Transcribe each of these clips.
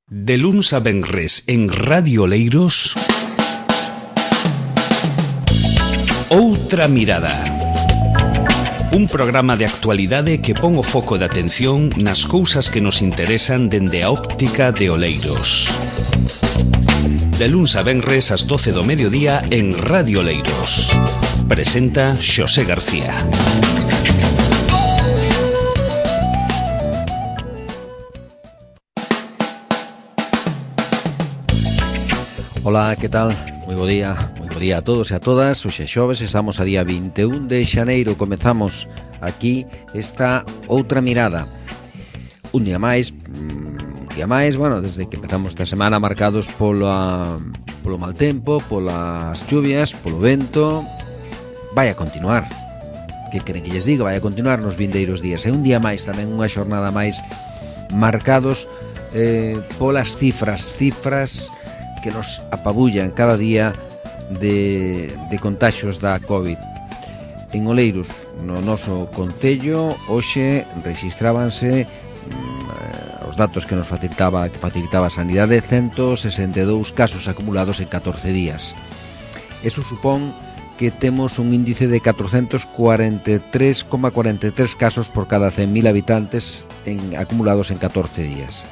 De luns a venres en Radio Oleiros, Outra Mirada. Un programa de actualidade que pon o foco de atención nas cousas que nos interesan dende a óptica de Oleiros. De luns a venres ás 12 do mediodía en Radio Oleiros. Presenta Xosé García. Ola, que tal? Moi bo día a todos e a todas. Hoxe xoves, estamos a día 21 de xaneiro. Comezamos aquí esta Outra Mirada. Un día máis, bueno, desde que empezamos esta semana, marcados polo mal tempo, polas lluvias, polo vento. Vai a continuar. Que queren que lles diga? Vai a continuar nos vindeiros días. E un día máis, tamén unha xornada máis, marcados polas cifras que nos apabullan cada día de contaxios da COVID. En Oleiros, no noso concello, hoxe rexistrábanse os datos que nos facilitaba a Sanidade, 162 casos acumulados en 14 días. Eso supón que temos un índice de 443,43 casos por cada 100.000 habitantes acumulados en 14 días.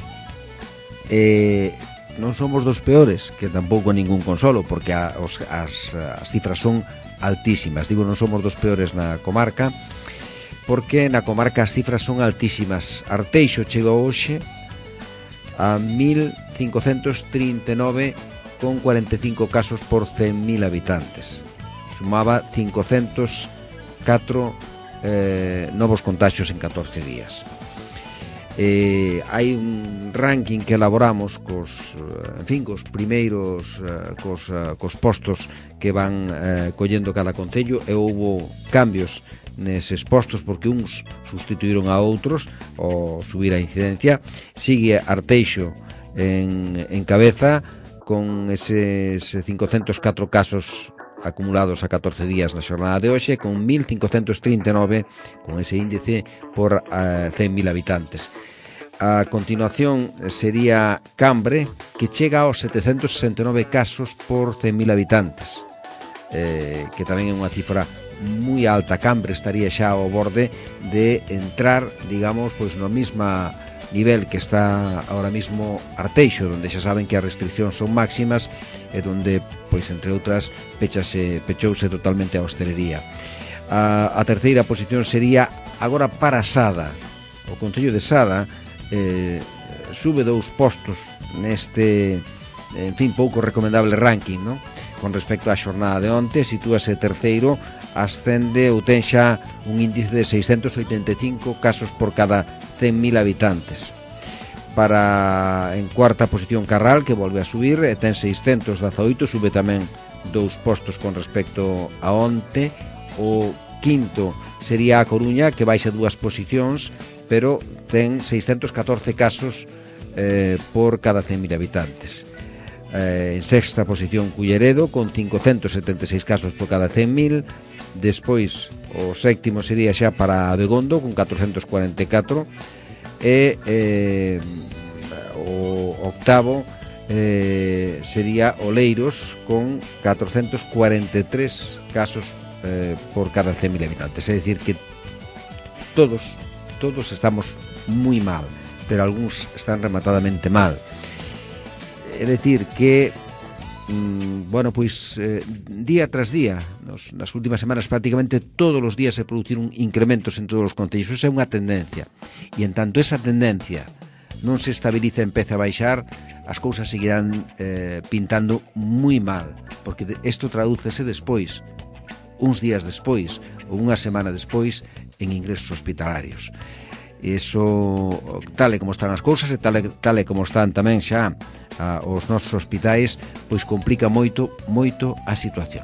Non somos dos peores, que tampouco ningún consolo, porque as cifras son altísimas. Digo, non somos dos peores na comarca, porque na comarca as cifras son altísimas. Arteixo chegou hoxe a 1.539,45 casos por 100.000 habitantes. Sumaba 504 novos contagios en 14 días. Hai un ranking que elaboramos cos primeiros cos postos que van collendo cada concello, e houbo cambios neses postos porque uns sustituíron a outros ao subir a incidencia. Sigue Arteixo en cabeza con eses 504 casos acumulados a 14 días na xornada de hoxe, con 1.539 con ese índice por 100.000 habitantes. A continuación sería Cambre, que chega aos 769 casos por 100.000 habitantes, que tamén é unha cifra moi alta. Cambre estaría xa ao borde de entrar, digamos, pois no mesmo nivel que está ahora mismo Arteixo, donde xa saben que as restriccións son máximas e donde, pois, entre outras, pechouse totalmente a hostelería. A terceira posición sería agora para Sada. O concello de Sada sube 2 postos neste, en fin, pouco recomendable ranking, non? Con respecto á xornada de onte, sitúase terceiro, ascende ou ten xa un índice de 685 casos por cada 100.000 habitantes. En cuarta posición Carral, que volve a subir, e ten 618, sube tamén 2 postos con respecto a onte. O quinto sería a Coruña, que baixa 2 posicións, pero ten 614 casos por cada 100.000 habitantes. En sexta posición Culleredo, con 576 casos por cada 100.000. Despois o sétimo sería xa para Abegondo, con 444, e o octavo sería Oleiros, con 443 casos por cada 100.000 habitantes. É dicir que todos estamos moi mal, pero algúns están rematadamente mal. É dicir que día tras día, nas últimas semanas, prácticamente todos os días se produciron incrementos en todos os concellos. Esa é unha tendencia, e en tanto esa tendencia non se estabiliza e empeza a baixar, as cousas seguirán pintando moi mal, porque isto tradúcese despois, uns días despois ou unha semana despois, en ingresos hospitalarios. Iso, tal e como están as cousas, e tal e como están tamén xa os nosos hospitais, pois complica moito a situación.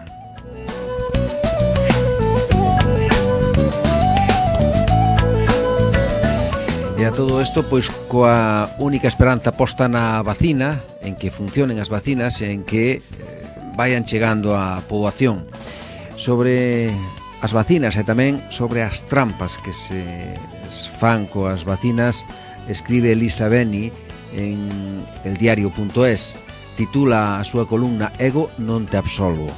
E a todo isto, pois, coa única esperanza posta na vacina, en que funcionen as vacinas, en que vayan chegando a poboación. Sobre as vacinas e tamén sobre as trampas que se fan coas vacinas, escribe Elisa Beni en eldiario.es, titula a súa columna Ego non te absolvo.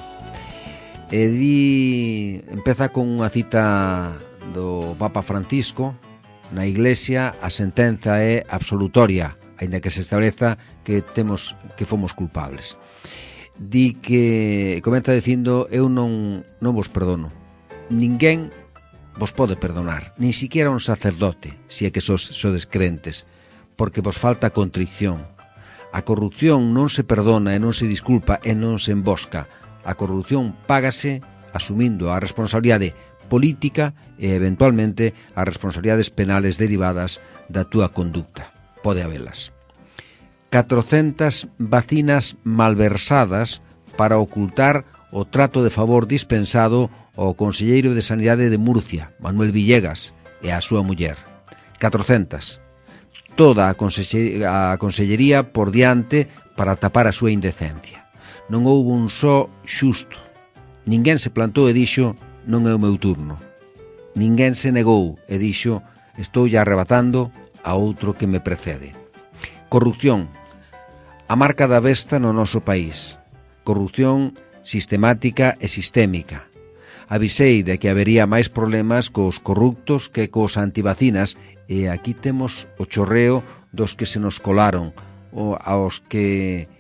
E empeza con unha cita do Papa Francisco: na Iglesia a sentenza é absolutoria, aínda que se estableza que fomos culpables. Di que comenta dicindo: eu non vos perdono. Ninguén vos pode perdonar, nin siquiera un sacerdote, se é que sodes crentes, porque vos falta contrición. A corrupción non se perdona e non se disculpa e non se embosca. A corrupción págase asumindo a responsabilidade política e, eventualmente, as responsabilidades penales derivadas da túa conducta. Pode habelas. 400 vacinas malversadas para ocultar o trato de favor dispensado ao conselleiro de Sanidade de Murcia, Manuel Villegas, e a súa muller. 400. Toda a consellería por diante para tapar a súa indecencia. Non houbo un só xusto. Ninguén se plantou e dixo: non é o meu turno. Ninguén se negou e dixo: estou ya arrebatando a outro que me precede. Corrupción, a marca da besta no noso país. Corrupción sistemática e sistémica. Avisei de que habería máis problemas cos corruptos que cos antivacinas, e aquí temos o chorreo dos que se nos colaron, aos que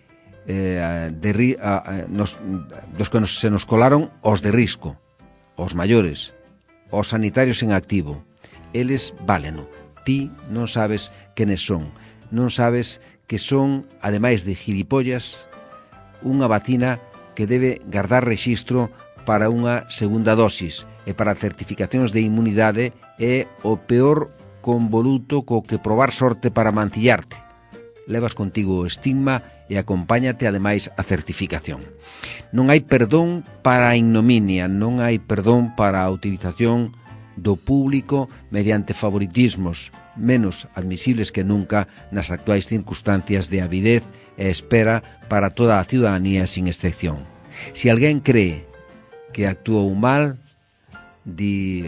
se nos colaron os de risco, os maiores, os sanitarios en activo. Eles váleno. Ti non sabes quenes son. Non sabes que son, ademais de gilipollas, unha vacina que debe guardar rexistro para unha segunda dosis e para certificacións de inmunidade. É o peor convoluto co que probar sorte para mancillarte. Levas contigo o estigma e acompáñate ademais a certificación. Non hai perdón para a ignominia, non hai perdón para a utilización do público mediante favoritismos, menos admisibles que nunca nas actuais circunstancias de avidez e espera para toda a ciudadanía sin excepción. Se alguén cree que actuou mal, di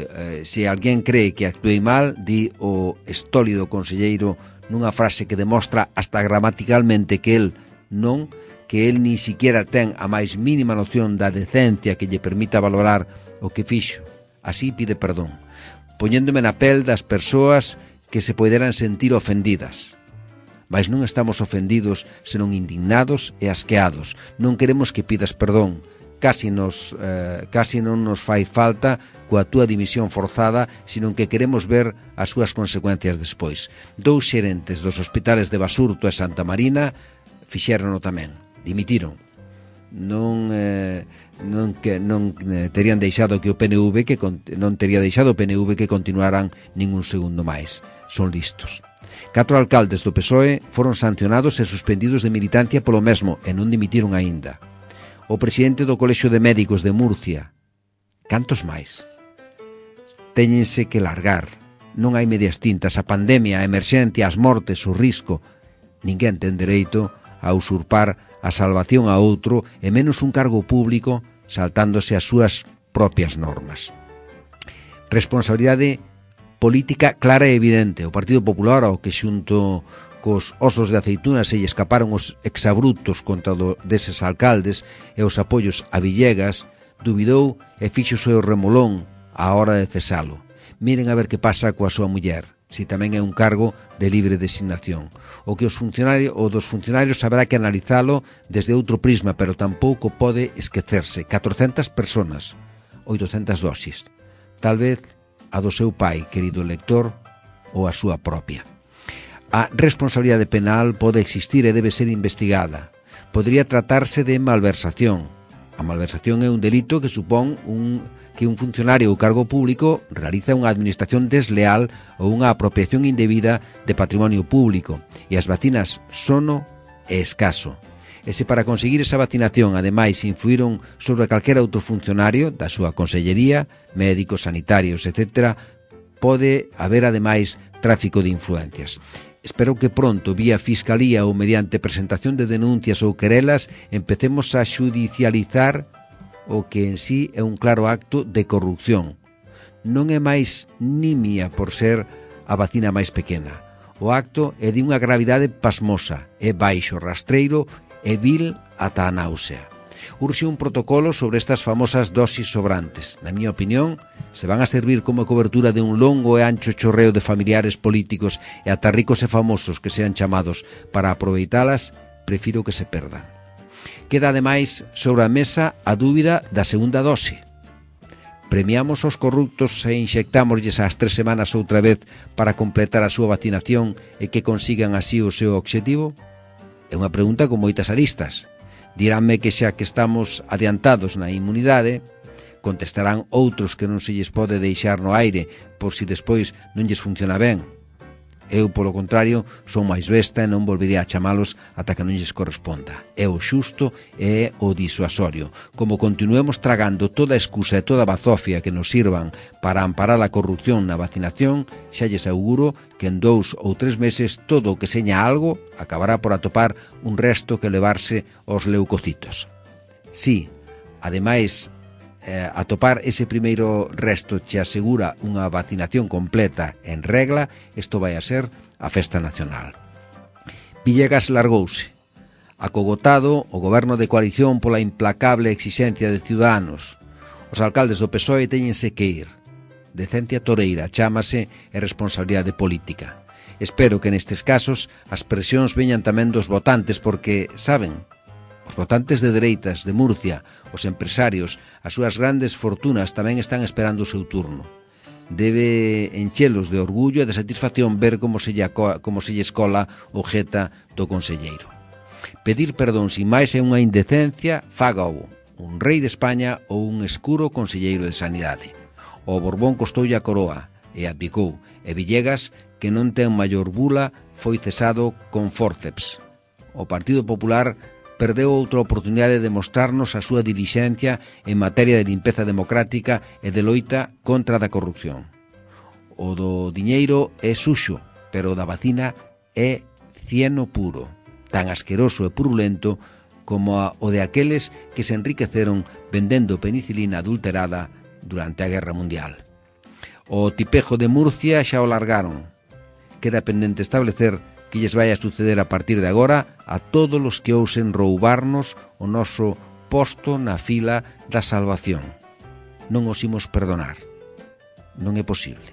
o estólido conselleiro nunha frase que demostra hasta gramaticalmente que el ni siquiera ten a máis mínima noción da decencia que lle permita valorar o que fixo. Así pide perdón, poñéndome na pel das persoas que se poderan sentir ofendidas. Mas non estamos ofendidos, senón indignados e asqueados. Non queremos que pidas perdón. Casi non nos fai falta coa túa dimisión forzada, senón que queremos ver as súas consecuencias despois. 2 xerentes dos hospitales de Basurto e Santa Marina fixérono tamén, dimitiron. Non terían deixado que o PNV non tería deixado o PNV que continuaran ningún segundo máis. Son listos. 4 alcaldes do PSOE foron sancionados e suspendidos de militancia polo mesmo e non dimitiron aínda. O presidente do Colexio de Médicos de Murcia. Cantos máis? Téñense que largar. Non hai medias tintas. A pandemia, a emerxencia, as mortes, o risco. Ninguén ten dereito a usurpar a salvación a outro e menos un cargo público saltándose as súas propias normas. Responsabilidade política clara e evidente. O Partido Popular, ao que xunto cos osos de aceituna se lle escaparon os exabrutos contra deses alcaldes e os apoios a Villegas, dubidou e fixo o seu remolón á hora de cesalo. Miren a ver que pasa coa súa muller, si tamén é un cargo de libre designación. O dos funcionarios haberá que analizalo desde outro prisma, pero tampouco pode esquecerse. 400 personas, 800 dosis. Tal vez a do seu pai, querido lector, ou a súa propia. A responsabilidade penal pode existir e debe ser investigada. Podría tratarse de malversación. A malversación é un delito que supón que un funcionario ou cargo público realiza unha administración desleal ou unha apropiación indebida de patrimonio público, e as vacinas sono e escaso. E se para conseguir esa vacinación ademais influíron sobre calquera outro funcionario da súa consellería, médicos, sanitarios, etc., pode haber ademais tráfico de influencias. Espero que pronto, vía Fiscalía ou mediante presentación de denuncias ou querelas, empecemos a xudicializar o que en sí é un claro acto de corrupción. Non é máis nimia por ser a vacina máis pequena. O acto é de unha gravidade pasmosa, é baixo, rastreiro e vil ata a náusea. Urxe un protocolo sobre estas famosas dosis sobrantes. Na miña opinión, se van a servir como cobertura de un longo e ancho chorreo de familiares políticos e ata ricos e famosos que sean chamados para aproveitalas, prefiro que se perdan. Queda ademais sobre a mesa a dúbida da segunda dose. Premiamos aos corruptos e inxectámoslles ás 3 semanas outra vez para completar a súa vacinación e que consigan así o seu obxectivo? É unha pregunta con moitas aristas. Diránme que xa que estamos adiantados na inmunidade, contestarán outros que non se lles pode deixar no aire por si despois non lles funciona ben. Eu, polo contrario, son máis besta e non volverei a chamalos ata que non lles corresponda. É o xusto e é o disuasorio. Como continuemos tragando toda excusa e toda bazofia que nos sirvan para amparar a corrupción na vacinación, xa lles auguro que en 2 ou 3 meses todo o que seña algo acabará por atopar un resto que levarse aos leucocitos. Si, ademais, atopar ese primeiro resto che asegura unha vacinación completa en regla, isto vai a ser a festa nacional. Villegas largouse. Acogotado o goberno de coalición pola implacable exixencia de Ciudadanos. Os alcaldes do PSOE teñense que ir. Decencia toreira, chámase, e responsabilidade política. Espero que nestes casos as presións veñan tamén dos votantes porque, saben, os votantes de dereitas de Murcia, os empresarios, as súas grandes fortunas tamén están esperando o seu turno. Debe enchelos de orgullo e de satisfacción ver como se lle escola o jeta do conselleiro. Pedir perdón sin máis é unha indecencia, fágao un rei de España ou un escuro conselleiro de Sanidade. O Borbón costoulle a coroa e abdicou, e Villegas, que non ten maior bula, foi cesado con fórceps. O Partido Popular perdeu outra oportunidade de mostrarnos a súa dilixencia en materia de limpeza democrática e de loita contra da corrupción. O do diñeiro é suxo, pero o da vacina é cieno puro, tan asqueroso e purulento como o de aqueles que se enriqueceron vendendo penicilina adulterada durante a Guerra Mundial. O tipejo de Murcia xa o largaron. Queda pendente establecer que lles vai a suceder a partir de agora a todos os que ousen roubarnos o noso posto na fila da salvación. Non os imos perdonar. Non é posible.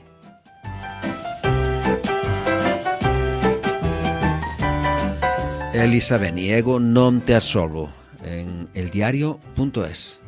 Elisa Beniego, non te absolvo, en eldiario.es.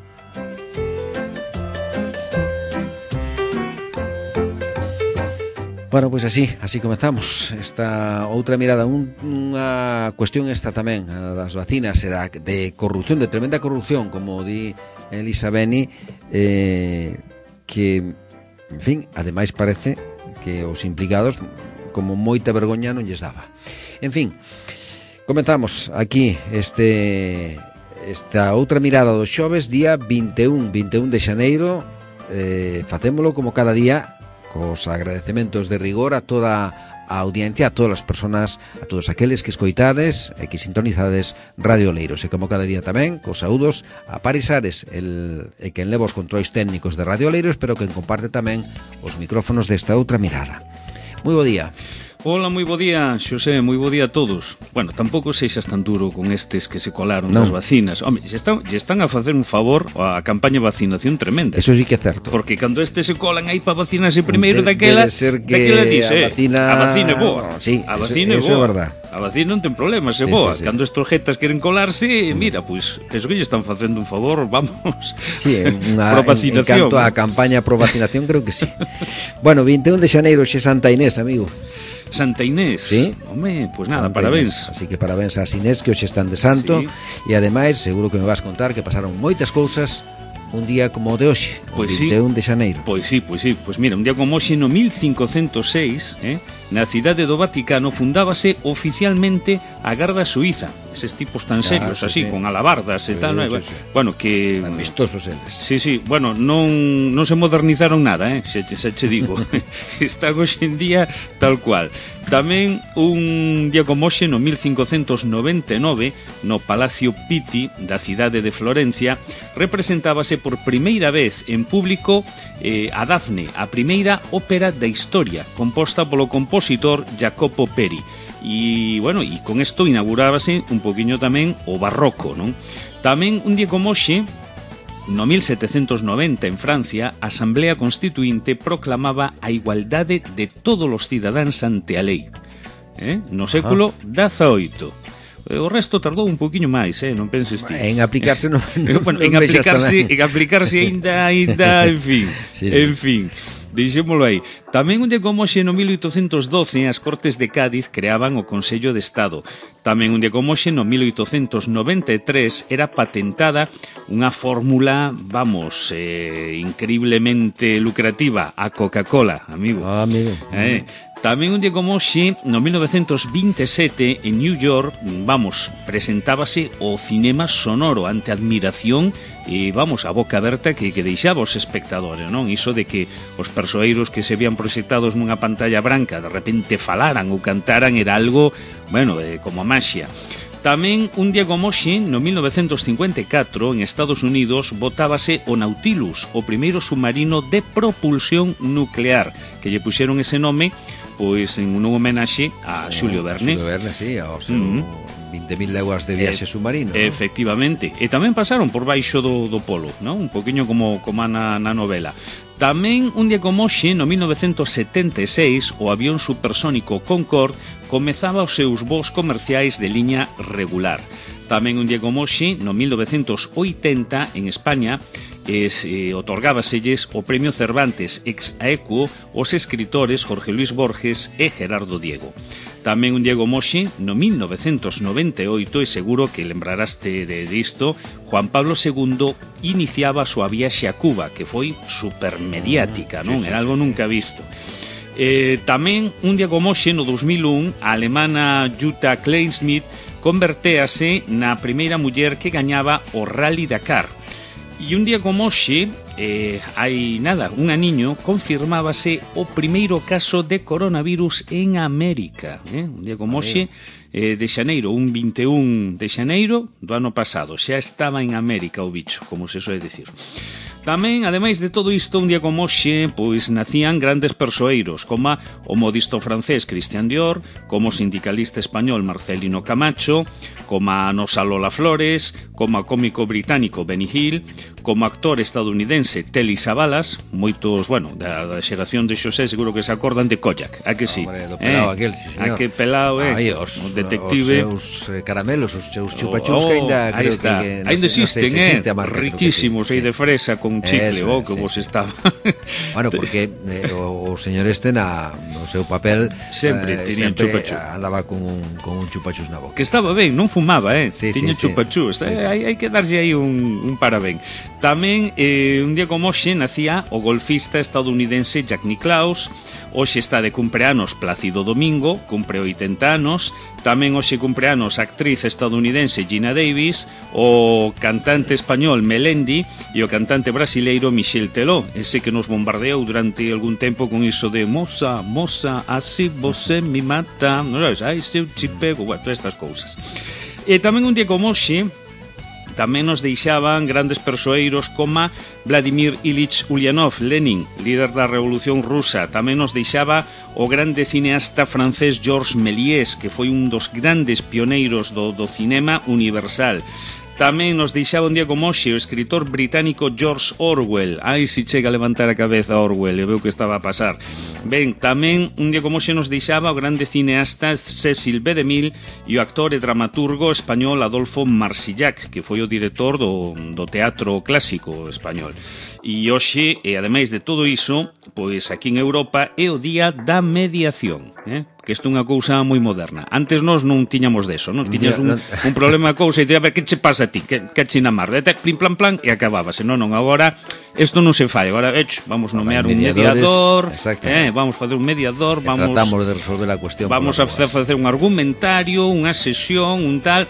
Bueno, pois así comezamos esta outra mirada, unha cuestión esta tamén das vacinas e de corrupción, de tremenda corrupción, como di Elisa Beni, que, en fin, ademais parece que os implicados como moita vergoña non lles daba. En fin, comenzamos aquí esta outra mirada dos xoves, día 21 de xaneiro, facémolo como cada día, cos agradecementos de rigor a toda a audiencia, a todas as persoas, a todos aqueles que escoitades e que sintonizades Radio Oleiros, e como cada día tamén, cos saúdos a Paris Ares, e quen leva os controis técnicos de Radio Oleiros, pero quen comparte tamén os micrófonos desta outra mirada. Moi bo día. Hola, moi bo día, Xosé, moi bo día a todos. Bueno, tampouco seixas tan duro con estes que se colaron das vacinas. Home, están a facer un favor a campaña de vacinación tremenda. Eso sí que é certo. Porque cando estes se colan aí para vacinarse primeiro daquela dice, a vacina é boa. Sí, a vacina é boa. Eso é verdad. A vacina non ten problemas, é boa. Sí. Cando estes jetas queren colarse, mira, pois, penso que lle están facendo un favor, vamos. Sí, pro vacinación. En canto á campaña pro vacinación, creo que sí. Bueno, 21 de xaneiro, xe Santa Inés, amigo. Santa Inés, sí? Home, pois nada, Santa parabéns. Inés. Así que parabéns a Inés, que hoxe están de santo, sí. E ademais, seguro que me vas contar que pasaron moitas cousas un día como o de hoxe, o 21 de xaneiro. Pois sí, pois mira, un día como hoxe no 1506, na cidade do Vaticano fundábase oficialmente a Garda Suiza. Eses tipos tan serios, así, con alabardas e tal, sí. Bueno, que tan vistosos eles. Sí, bueno, non se modernizaron nada, xa che digo. Están hoxe en día tal cual. Tamén un día como hoxe no 1599, no Palacio Pitti da cidade de Florencia, representábase por primeira vez en público a Dafne, a primeira ópera da historia, composta polo compositor compositor Jacopo Peri. E, bueno, e con isto inaugurábase un poquinho tamén o barroco, non? Tamén un día como hoxe, no 1790 en Francia, a Asamblea Constituinte proclamaba a igualdade de todos os cidadáns ante a lei. No século XVIII. O resto tardou un poquinho máis, non penses ti. En aplicarse non, bueno, en aplicarse ainda, en fin. Sí. En fin. Deixémolo aí. Tamén un día como hoxe no 1812 as Cortes de Cádiz creaban o Consello de Estado. Tamén un día como hoxe no 1893 era patentada unha fórmula, vamos, increíblemente lucrativa, a Coca-Cola, amigo. Amigo. Tamén un día como hoxe, no 1927, en New York, vamos, presentábase o cinema sonoro ante admiración e, vamos, a boca aberta que deixaba os espectadores, non? Iso de que os persoeiros que se vían proxectados nunha pantalla branca de repente falaran ou cantaran era algo, bueno, como maxia. Tamén un día como hoxe, no 1954, en Estados Unidos, botábase o Nautilus, o primeiro submarino de propulsión nuclear, que lle puxeron ese nome pois en un homenaxe a Xulio Verne. Xulio Verne, sí, ao seu 20.000 leguas de viaxe submarino. Efectivamente. E tamén pasaron por baixo do polo, non? Un poquinho como na novela. Tamén un día como hoxe, no 1976, o avión supersónico Concorde comezaba os seus voos comerciais de liña regular. Tamén un día como hoxe, no 1980, en España, otorgábaselles o Premio Cervantes ex aequo aos escritores Jorge Luis Borges e Gerardo Diego. Tamén un día como hoxe, no 1998, e seguro que lembraraste disto, Juan Pablo II iniciaba a súa viaxe a Cuba, que foi supermediática, non? Era algo nunca visto. Tamén un día como hoxe, no 2001, a alemana Jutta Kleinschmidt convertéase na primeira muller que gañaba o Rally Dakar. E un día como hoxe, hai un aniño, confirmábase o primeiro caso de coronavirus en América. Un día como hoxe, de xaneiro, un 21 de xaneiro do ano pasado. Xa estaba en América o bicho, como se soe dicir. Tamén, ademais de todo isto, un día como hoxe, pois nacían grandes persoeiros, como o modisto francés Christian Dior, como o sindicalista español Marcelino Camacho, como a nosa Lola Flores, como a cómico británico Benny Hill, como actor estadounidense Telly Savalas, moitos, bueno, da xeración de Xosé seguro que se acordan de Kojak, a que sí? Hombre, do pelao aquel, sí, señor. Aquel pelao, os detective. Os seus caramelos, os seus chupachus que ainda creo que ainda existen, riquísimos, aí de fresa con chicle, que vos estaba. Bueno, porque o señor este no seu papel sempre tiña chupachú. Andaba con un chupachus na boca. Que estaba ben, non fumaba, tiña chupachú. Hai que darlle aí un parabén. Tamén, un día como hoxe, nacía o golfista estadounidense Jack Nicklaus. Hoxe está de cumpleanos Plácido Domingo, cumpre 80 anos. Tamén hoxe cumpleanos a actriz estadounidense Gina Davis, o cantante español Melendi e o cantante brasileiro Michel Teló, ese que nos bombardeou durante algún tempo con iso de moza, así você me mata, non sabes, ai, seu chipego, bueno, todas estas cousas. E tamén un día como hoxe, tamén nos deixaban grandes persoeiros como Vladimir Ilich Ulyanov, Lenin, líder da Revolución Rusa. Tamén nos deixaba o grande cineasta francés Georges Méliès, que foi un dos grandes pioneiros do cinema universal. Tamén nos deixaba un día como hoxe o escritor británico George Orwell. Ai, si chega a levantar a cabeza Orwell, e veu que estaba a pasar. Ben, tamén un día como hoxe nos deixaba o grande cineasta Cecil B. DeMille e o actor e dramaturgo español Adolfo Marsillac, que foi o director do teatro clásico español. E hoxe, e ademais de todo iso, pois aquí en Europa é o día da mediación, que isto é unha cousa moi moderna. Antes nós non tiñamos deso, non? Tiñas un problema a cousa e te a ver, que che pasa a ti? Que china mar? Plim, plan, e acabábase. Non, agora, isto non se fai. Agora, vamos nomear un mediador, vamos facer un mediador, tratamos de resolver a cuestión. Vamos a facer un argumentario, unha sesión, un tal.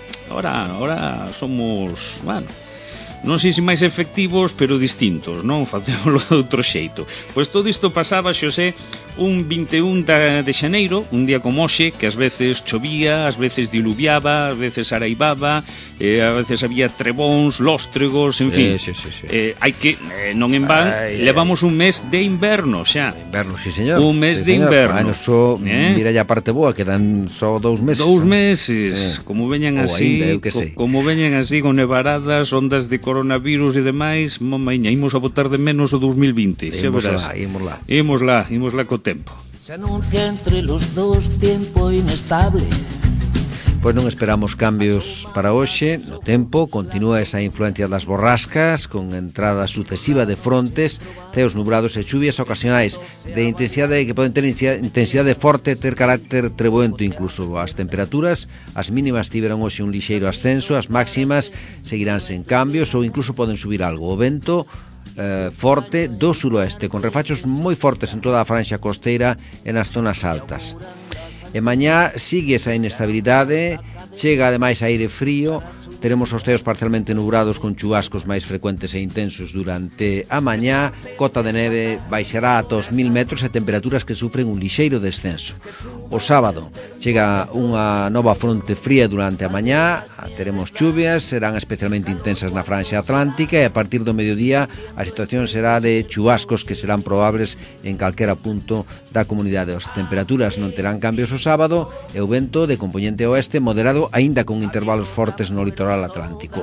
Ahora somos, bueno, non sei se máis efectivos, pero distintos, non? Facémoslo de outro xeito. Pois todo isto pasaba, Xosé, un 21 de xaneiro, un día como hoxe, que ás veces chovía, ás veces diluviaba, ás veces araibaba, ás veces había trebóns, lóstregos, en fin. Sí. Hai que, non en van, levamos un mes de inverno xa. Inverno, sí, señor. Un mes de inverno. Mira ya a parte boa, quedan só 2 meses. 2 meses, como veñan así, como veñan así, con nevaradas, ondas de coronavirus e demais, mamaña, imos a botar de menos o 2020. Imos lá co tempo. Se anuncia entre los dos tiempo inestable. Pois non esperamos cambios para hoxe. No tempo continúa esa influencia das borrascas, con entrada sucesiva de frontes, ceos nubrados e chuvias ocasionais de intensidade que poden ter intensidade forte, ter carácter treboento incluso. As temperaturas, as mínimas tiveron hoxe un lixeiro ascenso, as máximas seguirán sen cambios ou incluso poden subir algo. O vento forte do suroeste, con refachos moi fortes en toda a franxa costeira e nas zonas altas. E mañá sigue esa inestabilidade, chega ademais aire frío, teremos os ceos parcialmente nubrados con chubascos máis frecuentes e intensos durante a mañá, cota de neve baixará ata os 1000 metros e temperaturas que sufren un lixeiro descenso. O sábado chega unha nova fronte fría durante a mañá, teremos chuvias, serán especialmente intensas na franxa atlántica e a partir do mediodía a situación será de chubascos que serán probables en calquera punto da comunidade. As temperaturas non terán cambios o sábado e o vento de componente oeste moderado aínda con intervalos fortes no litoral atlántico.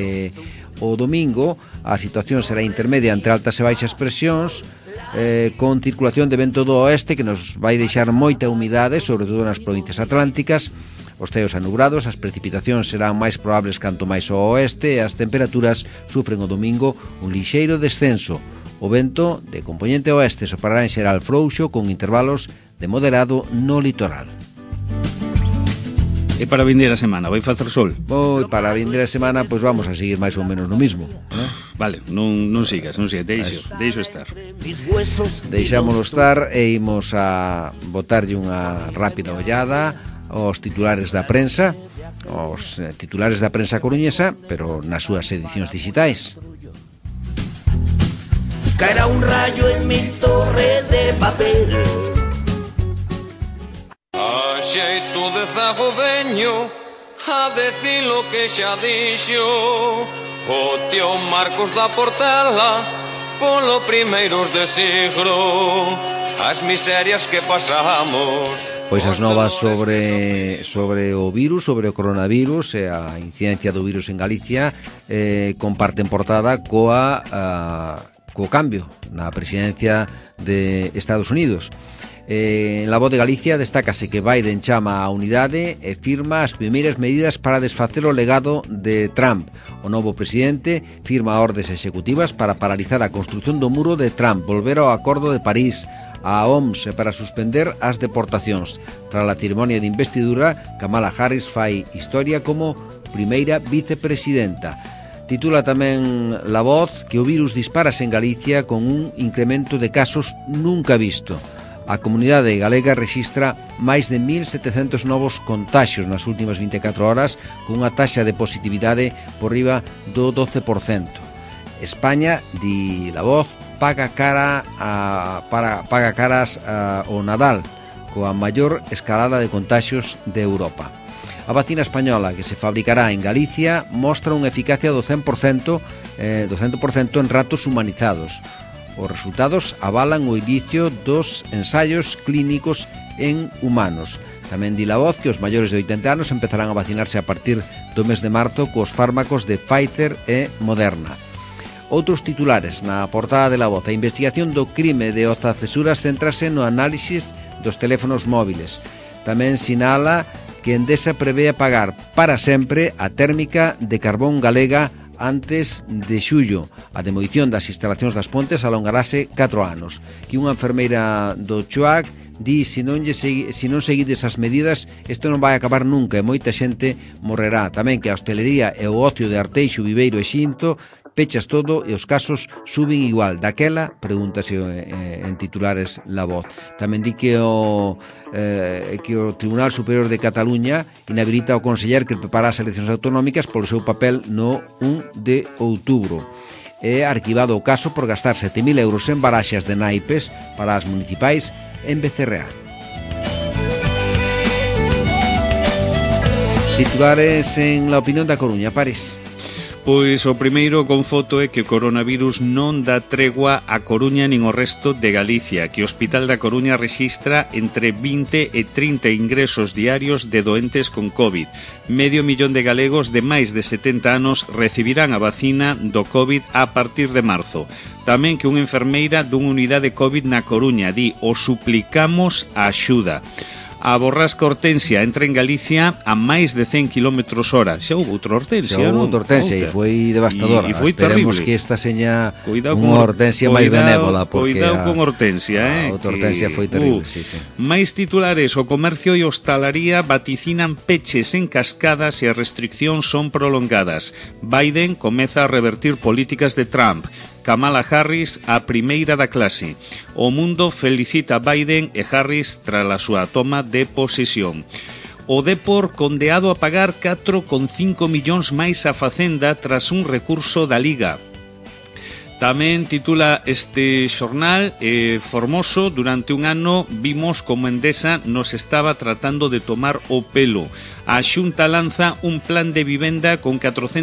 O domingo a situación será intermedia entre altas e baixas presións, con circulación de vento do oeste que nos vai deixar moita humidade, sobre todo nas provincias atlánticas. Os ceos anubrados, as precipitacións serán máis probables canto máis ao oeste e as temperaturas sufren o domingo un lixeiro descenso. O vento de componente oeste soprará en xeral frouxo con intervalos de moderado no litoral. E para vindeira a semana, vai facer sol? Para a vindeira semana, pois vamos a seguir máis ou menos no mismo, ¿no? Vale, non sigas, deixo estar. Deixámoslo estar e imos a botarlle unha rápida ollada aos titulares da prensa, os titulares da prensa coruñesa, pero nas súas edicións digitais. Caerá un rayo en mi torre de papel. A xeito de zago veño a decir lo que xa dixo o tío Marcos da Portela polo primeiros de siglo, as miserias que pasamos. Pois as novas sobre o virus, sobre o coronavirus e a incidencia do virus en Galicia comparten portada co cambio na presidencia de Estados Unidos. En La Voz de Galicia destácase que Biden chama a unidade e firma as primeiras medidas para desfacer o legado de Trump. O novo presidente firma ordes executivas para paralizar a construción do muro de Trump, volver ao Acordo de París, a OMS para suspender as deportacións. Tras a ceremonia de investidura, Kamala Harris fai historia como primeira vicepresidenta. Titula tamén La Voz que o virus disparase en Galicia con un incremento de casos nunca visto. A comunidade galega rexistra máis de 1.700 novos contaxios nas últimas 24 horas, con unha taxa de positividade por riba do 12%. España, di La Voz, paga caras ao Nadal, coa maior escalada de contaxios de Europa. A vacina española que se fabricará en Galicia mostra unha eficacia do 100% en ratos humanizados. Os resultados avalan o inicio dos ensaios clínicos en humanos. Tamén di La Voz que os maiores de 80 anos empezarán a vacinarse a partir do mes de marzo cos fármacos de Pfizer e Moderna. Outros titulares na portada de La Voz. A investigación do crime de Oza Cesuras centrase no análisis dos teléfonos móviles. Tamén sinala que Endesa prevé pagar para sempre a térmica de carbón galega antes de xullo. A demolición das instalacións das Pontes alongarase 4 anos. Que unha enfermeira do Chuac di se non seguides as medidas isto non vai acabar nunca e moita xente morrerá. Tamén que a hostelería e o ocio de Arteixo, Viveiro e Xinto pechas todo e os casos suben igual. Daquela, pregúntase en titulares La Voz. Tamén di que o Tribunal Superior de Cataluña inhabilita ao conseller que prepara as eleccións autonómicas polo seu papel no 1 de outubro. e arquivado o caso por gastar 7.000 euros en baraxas de naipes para as municipais en Becerreá. Titulares en La Opinión da Coruña, Pares. Pois o primeiro con foto é que o coronavirus non dá tregua a Coruña nin o resto de Galicia, que o Hospital da Coruña rexistra entre 20 e 30 ingresos diarios de doentes con COVID. Medio millón de galegos de máis de 70 anos recibirán a vacina do COVID a partir de marzo. Tamén que unha enfermeira dunha unidade COVID na Coruña di: "O suplicamos a axuda". A borrasca Hortensia entra en Galicia a máis de 100 km/h. Xa houve outra Hortensia, non? Xa houve outra Hortensia e foi devastadora. E foi Esperemos terrible. Que esta seña unha Hortensia máis benévola. Cuidado con Hortensia, a outra Hortensia foi terrible, sí. Máis titulares: o comercio e hostalaría vaticinan peches en cascadas e as restriccións son prolongadas. Biden comeza a revertir políticas de Trump. Kamala Harris, a primeira da clase. O mundo felicita a Biden e Harris tras a súa toma de posesión. O Depor condeado a pagar 4,5 millóns máis a Facenda tras un recurso da Liga. Tamén titula este xornal Formoso: durante un ano vimos como Endesa nos estaba tratando de tomar o pelo. A Xunta lanza un plan de vivenda con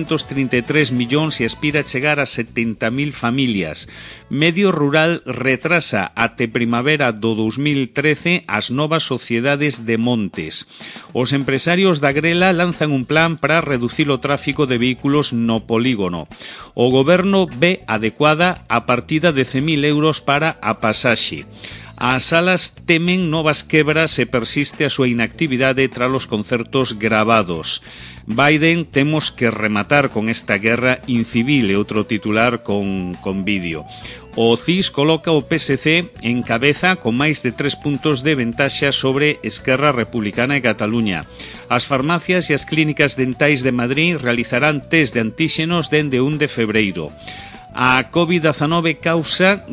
433 millóns e aspira a chegar a 70.000 familias. Medio Rural retrasa até primavera do 2013 as novas sociedades de montes. Os empresarios da Grela lanzan un plan para reducir o tráfico de vehículos no polígono. O goberno ve adecuada a partida de 100.000 euros para a pasaxe. As salas temen novas quebras e persiste a súa inactividade tras os concertos gravados. Biden: temos que rematar con esta guerra incivil, e outro titular con vídeo. O CIS coloca o PSC en cabeza con máis de 3 puntos de ventaxa sobre Esquerra Republicana e Cataluña. As farmacias e as clínicas dentais de Madrid realizarán test de antíxenos dende 1 de febreiro. A COVID-19 causa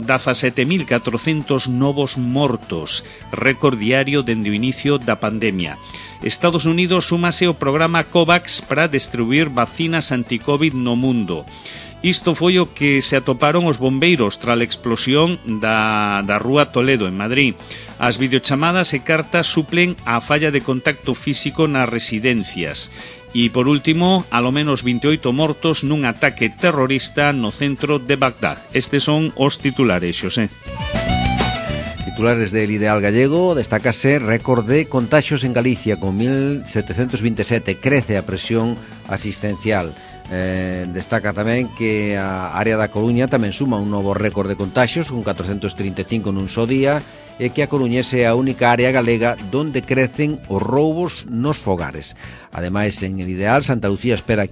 17.400 novos mortos, récord diario dende o inicio da pandemia. Estados Unidos súmase ao programa COVAX para distribuir vacinas anti-COVID no mundo. Isto foi o que se atoparon os bombeiros tras a explosión da Rúa Toledo, en Madrid. As videochamadas e cartas suplen a falla de contacto físico nas residencias. E, por último, alo menos 28 mortos nun ataque terrorista no centro de Bagdad. Estes son os titulares, Xosé. Titulares del Ideal Gallego: destácase récord de contaxios en Galicia con 1.727, crece a presión asistencial. Destaca tamén que a área da Coruña tamén suma un novo récord de contaxios con 435 nun só día, e que a Coruña é a única área galega donde crecen os roubos nos fogares. Ademais, en el Ideal, Santa Lucía espera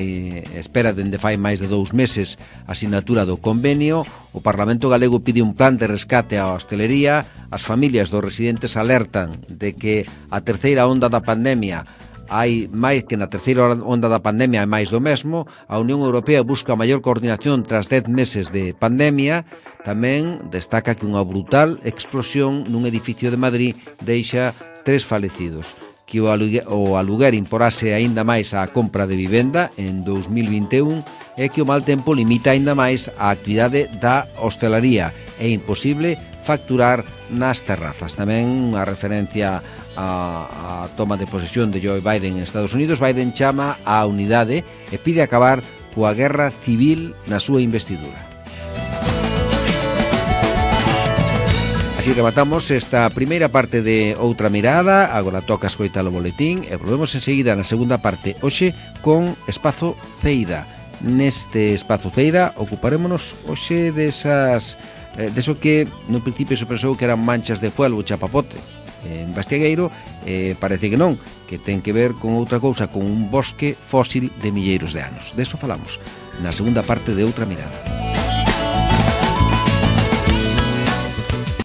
dende fai máis de 2 meses a sinatura do convenio. O Parlamento galego pide un plan de rescate á hostelería. As familias dos residentes alertan de que a terceira onda da pandemia hai máis que na terceira onda da pandemia, hai máis do mesmo. A Unión Europea busca maior coordinación tras 10 meses de pandemia. Tamén destaca que unha brutal explosión nun edificio de Madrid deixa 3 falecidos, que o aluguer imporase aínda máis á compra de vivenda en 2021 e que o mal tempo limita aínda máis a actividade da hostelaría. É imposible facturar nas terrazas. Tamén unha referencia a toma de posesión de Joe Biden en Estados Unidos. Biden chama á unidade e pide acabar coa guerra civil na súa investidura. Así rematamos esta primeira parte de Outra Mirada. Agora toca escoitar o boletín e volvemos enseguida na segunda parte, hoxe con Espazo Ceida. Neste Espazo Ceida ocuparémonos hoxe deso que no principio se pensou que eran manchas de fuel ou chapapote en Bastiagueiro. Parece que non, que ten que ver con outra cousa, con un bosque fósil de milleiros de anos. Deso falamos na segunda parte de Outra Mirada.